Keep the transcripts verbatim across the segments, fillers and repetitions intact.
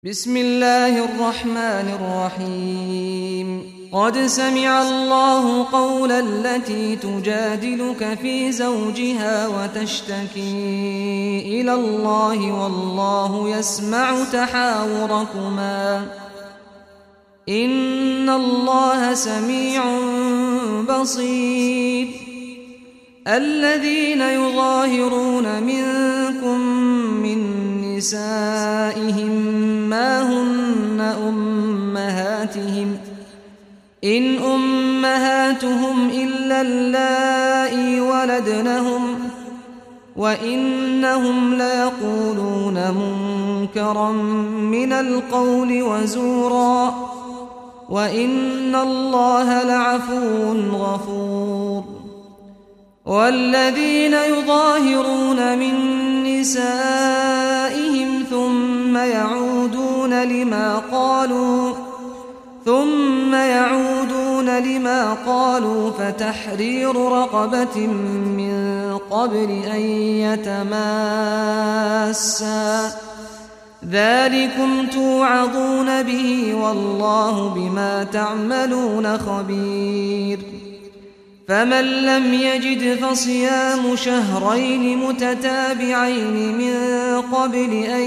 بسم الله الرحمن الرحيم قد سمع الله قول التي تجادلك في زوجها وتشتكي إلى الله والله يسمع تحاوركما إن الله سميع بصير الذين يظاهرون منكم من نسائهم ما هن أمهاتهم إن أمهاتهم إلا اللائي ولدنهم وإنهم ليقولون منكرا من القول وزورا وإن الله لعفو غفور والذين يظاهرون من نسائهم ثم يعودون لما قالوا ثم يعودون لما قالوا فتحرير رقبة من قبل أن يتماسا ذلكم توعظون به والله بما تعملون خبير فمن لم يجد فصيام شهرين متتابعين من قبل أن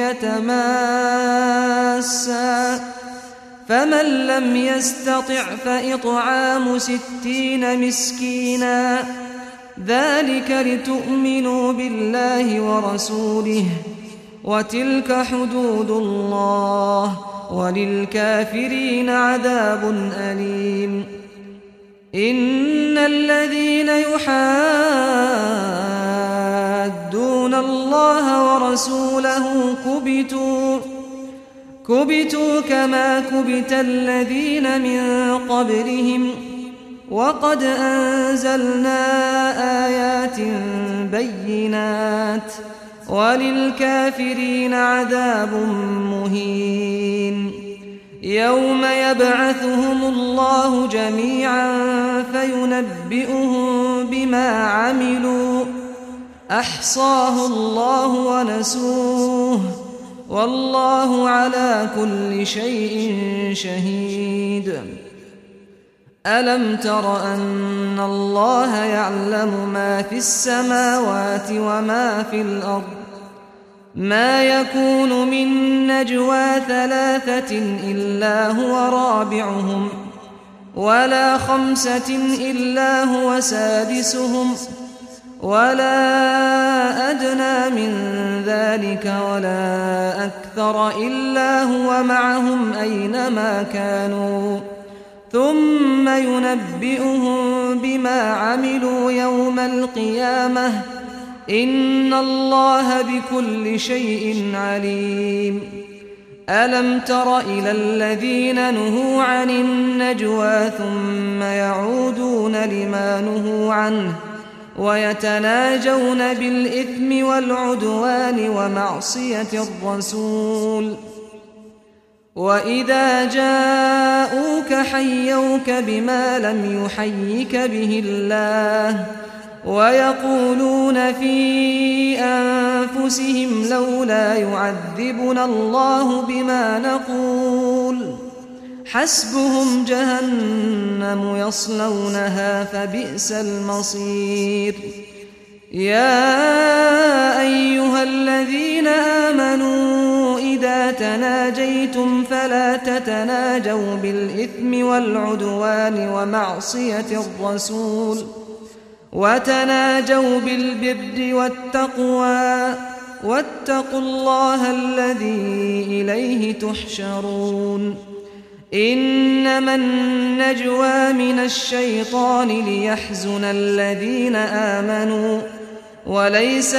يتماسا فمن لم يستطع فإطعام ستين مسكينا ذلك لتؤمنوا بالله ورسوله وتلك حدود الله وللكافرين عذاب أليم إن الذين يحادون الله ورسوله كبتوا كبتوا كما كبت الذين من قبلهم وقد أنزلنا آيات بينات وللكافرين عذاب مهين يوم يبعثهم الله جميعا فينبئهم بما عملوا أحصاه الله ونسوه والله على كل شيء شهيد ألم تر أن الله يعلم ما في السماوات وما في الأرض ما يكون من نجوى ثلاثة إلا هو رابعهم ولا خمسة إلا هو سادسهم ولا أدنى من ذلك ولا أكثر إلا هو معهم أينما كانوا ثم ينبئهم بما عملوا يوم القيامة إن الله بكل شيء عليم ألم تر إلى الذين نهوا عن النجوى ثم يعودون لما نهوا عنه ويتناجون بالإثم والعدوان ومعصية الرسول وإذا جاءوك حيوك بما لم يحيك به الله ويقولون في أنفسهم لولا يعذبنا الله بما نقول حسبهم جهنم يصلونها فبئس المصير يا أيها الذين آمنوا إذا تناجيتم فلا تتناجوا بالإثم والعدوان ومعصية الرسول وتناجوا بالبر والتقوى واتقوا الله الذي إليه تحشرون إنما النجوى من الشيطان ليحزن الذين آمنوا وليس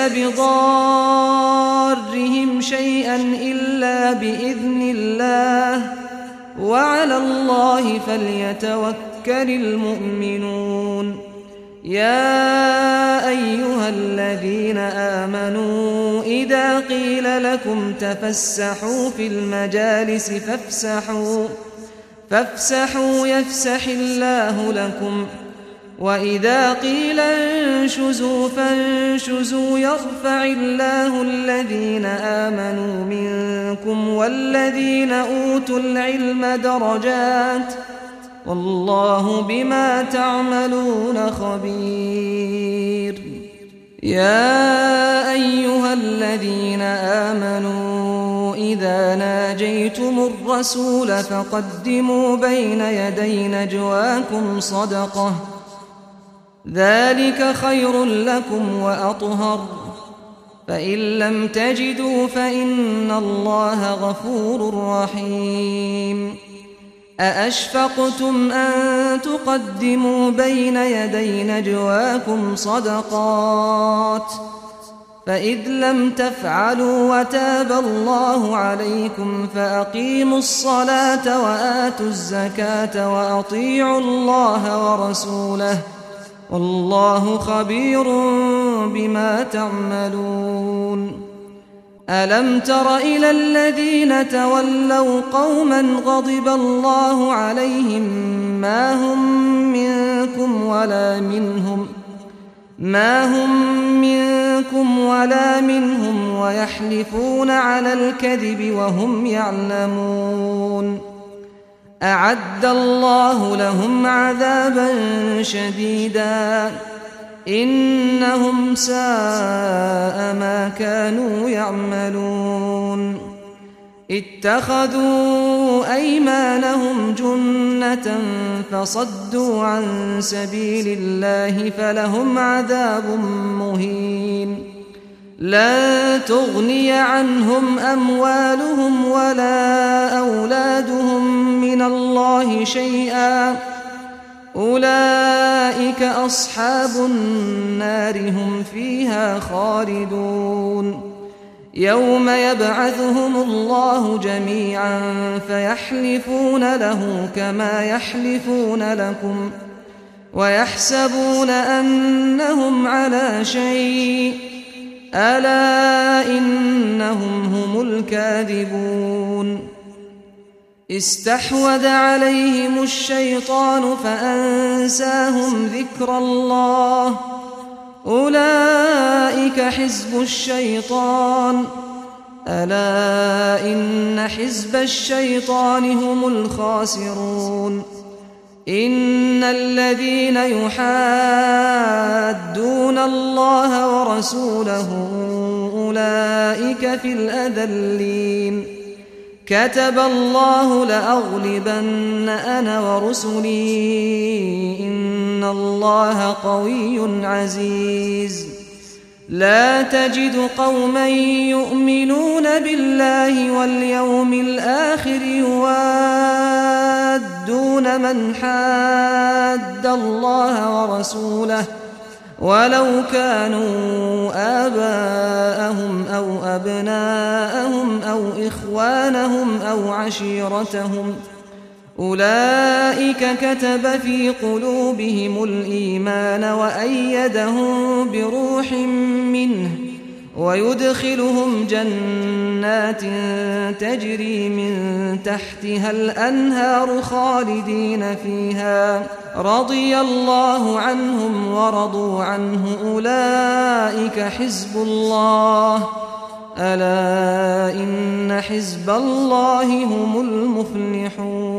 بضارهم شيئا إلا بإذن الله وعلى الله فليتوكل المؤمنون يا أيها الذين آمنوا إذا قيل لكم تفسحوا في المجالس فافسحوا فافسحوا يفسح الله لكم وإذا قيل انشزوا فانشزوا يرفع الله الذين آمنوا منكم والذين أوتوا العلم درجات والله بما تعملون خبير. يا أيها الذين آمنوا إذا ناجيتم الرسول فقدموا بين يدي نجواكم صدقة ذلك خير لكم وأطهر فإن لم تجدوا فإن الله غفور رحيم. أأشفقتم أن تقدموا بين يدي نجواكم صدقات فإذ لم تفعلوا وتاب الله عليكم فأقيموا الصلاة وآتوا الزكاة وأطيعوا الله ورسوله والله خبير بما تعملون. ألم تر إلى الذين تولوا قوما غضب الله عليهم ما هم منكم ولا منهم ما هم منكم ولا منهم ويحلفون على الكذب وهم يعلمون أعد الله لهم عذابا شديدا إنهم ساء ما كانوا يعملون. اتخذوا أيمانهم جنة فصدوا عن سبيل الله فلهم عذاب مهين. لن تغني عنهم أموالهم ولا أولادهم من الله شيئا أولئك أصحاب النار هم فيها خالدون. يوم يبعثهم الله جميعا فيحلفون له كما يحلفون لكم ويحسبون أنهم على شيء ألا إنهم هم الكاذبون. استحوذ عليهم الشيطان فأنساهم ذكر الله أولئك حزب الشيطان ألا إن حزب الشيطان هم الخاسرون. إن الذين يحادون الله ورسوله أولئك في الأذلين. كتب الله لأغلبن أنا ورسلي إن الله قوي عزيز. لا تجد قوما يؤمنون بالله واليوم الآخر يوادون من حاد الله ورسوله ولو كانوا آباءهم أو أبناءهم أو إخوانهم أو عشيرتهم أولئك كتب في قلوبهم الإيمان وأيدهم بروح منه ويدخلهم جنات تجري من تحتها الأنهار خالدين فيها رضي الله عنهم ورضوا عنه أولئك حزب الله ألا إن حزب الله هم المفلحون.